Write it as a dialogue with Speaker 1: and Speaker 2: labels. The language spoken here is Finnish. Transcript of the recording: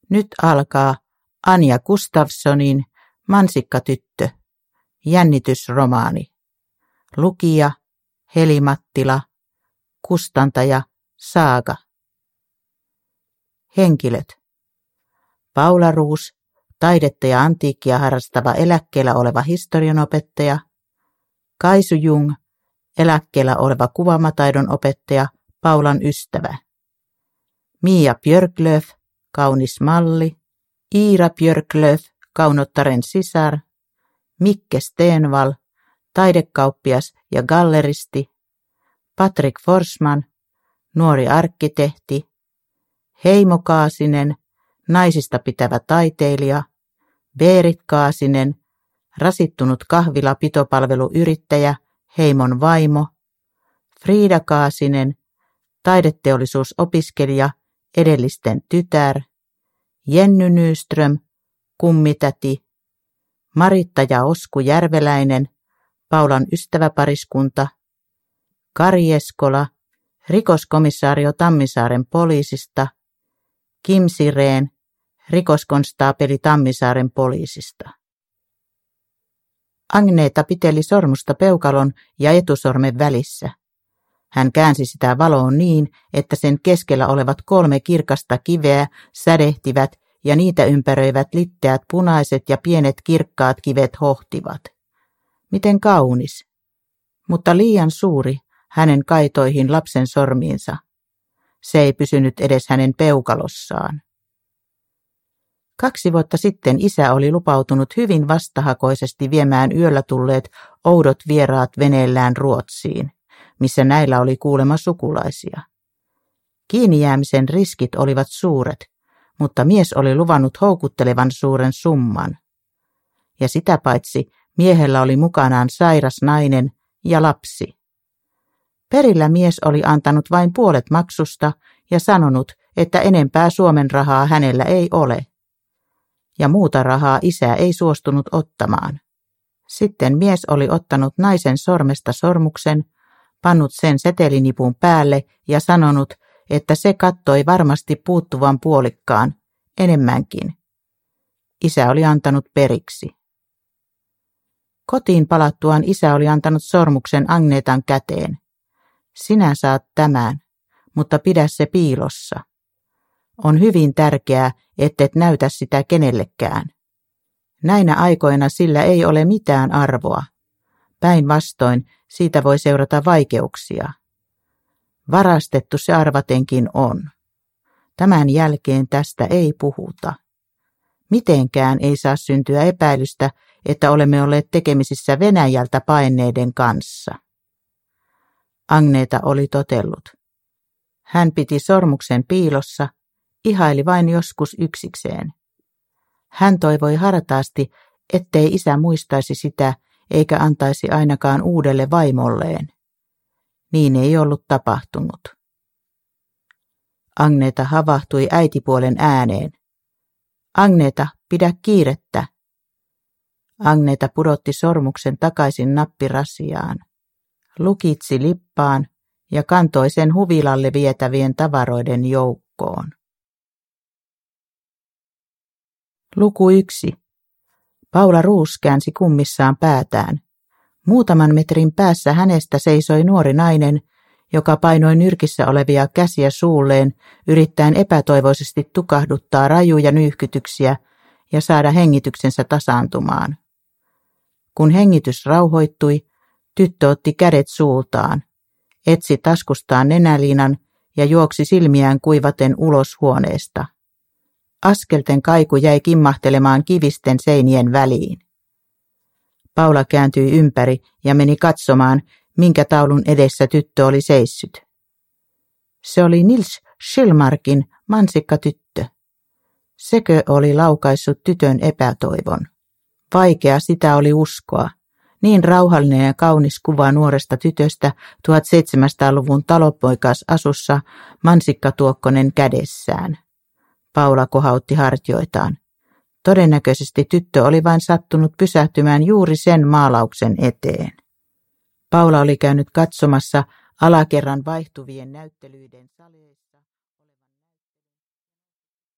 Speaker 1: Nyt alkaa Anja Gustafssonin Mansikkatyttö, jännitysromaani. Lukija Heli Mattila, kustantaja Saaga. Henkilöt: Paula Roos, taidetta ja antiikkia harrastava eläkkeellä oleva historianopettaja. Kaisu Jung, eläkkeellä oleva kuvamataidon opettaja, Paulan ystävä. Mia Björklöf, kaunis malli. Iira Björklöf, kaunottaren sisar. Mikke Stenvall, taidekauppias ja galleristi. Patrik Forsman, nuori arkkitehti. Heimo Kaasinen, naisista pitävä taiteilija. Berit Kaasinen, rasittunut kahvila-pitopalveluyrittäjä, Heimon vaimo. Frida Kaasinen, taideteollisuusopiskelija, edellisten tytär. Jenny Nyström, kummitäti. Maritta ja Osku Järveläinen, Paulan ystäväpariskunta. Kari Eskola, rikoskomissaario Tammisaaren poliisista. Kim Sireen, rikoskonstaapeli Tammisaaren poliisista. Agneta piteli sormusta peukalon ja etusormen välissä. Hän käänsi sitä valoon niin, että sen keskellä olevat 3 kirkasta kiveä sädehtivät ja niitä ympäröivät litteät punaiset ja pienet kirkkaat kivet hohtivat. Miten kaunis, mutta liian suuri hänen kaitoihin lapsen sormiinsa. Se ei pysynyt edes hänen peukalossaan. 2 vuotta sitten isä oli lupautunut hyvin vastahakoisesti viemään yöllä tulleet oudot vieraat veneellään Ruotsiin, missä näillä oli kuulemma sukulaisia. Kiinni jäämisen riskit olivat suuret, mutta mies oli luvannut houkuttelevan suuren summan. Ja sitä paitsi miehellä oli mukanaan sairas nainen ja lapsi. Perillä mies oli antanut vain puolet maksusta ja sanonut, että enempää Suomen rahaa hänellä ei ole. Ja muuta rahaa isä ei suostunut ottamaan. Sitten mies oli ottanut naisen sormesta sormuksen, pannut sen setelinipun päälle ja sanonut, että se kattoi varmasti puuttuvan puolikkaan, enemmänkin. Isä oli antanut periksi. Kotiin palattuaan isä oli antanut sormuksen Agnetan käteen. Sinä saat tämän, mutta pidä se piilossa. On hyvin tärkeää, ettet näytä sitä kenellekään. Näinä aikoina sillä ei ole mitään arvoa. Päinvastoin siitä voi seurata vaikeuksia. Varastettu se arvatenkin on. Tämän jälkeen tästä ei puhuta. Mitenkään ei saa syntyä epäilystä, että olemme olleet tekemisissä Venäjältä paenneiden kanssa. Agneta oli totellut. Hän piti sormuksen piilossa, ihaili vain joskus yksikseen. Hän toivoi hartaasti, ettei isä muistaisi sitä eikä antaisi ainakaan uudelle vaimolleen. Niin ei ollut tapahtunut. Agneta havahtui äitipuolen ääneen. Agneta, pidä kiirettä. Agneta pudotti sormuksen takaisin nappirasiaan, lukitsi lippaan ja kantoi sen huvilalle vietävien tavaroiden joukkoon. Luku 1. Paula Roos käänsi kummissaan päätään. Muutaman metrin päässä hänestä seisoi nuori nainen, joka painoi nyrkissä olevia käsiä suulleen, yrittäen epätoivoisesti tukahduttaa rajuja nyyhkytyksiä ja saada hengityksensä tasaantumaan. Kun hengitys rauhoittui, tyttö otti kädet suultaan, etsi taskustaan nenäliinan ja juoksi silmiään kuivaten ulos huoneesta. Askelten kaiku jäi kimmahtelemaan kivisten seinien väliin. Paula kääntyi ympäri ja meni katsomaan, minkä taulun edessä tyttö oli seissyt. Se oli Nils Schillmarkin Mansikkatyttö. Sekö oli laukaissut tytön epätoivon? Vaikea sitä oli uskoa. Niin rauhallinen ja kaunis kuva nuoresta tytöstä 1700-luvun talonpoikaisasussa, mansikkatuokkonen kädessään. Paula kohautti hartioitaan. Todennäköisesti tyttö oli vain sattunut pysähtymään juuri sen maalauksen eteen. Paula oli käynyt katsomassa alakerran vaihtuvien näyttelyiden saleissa.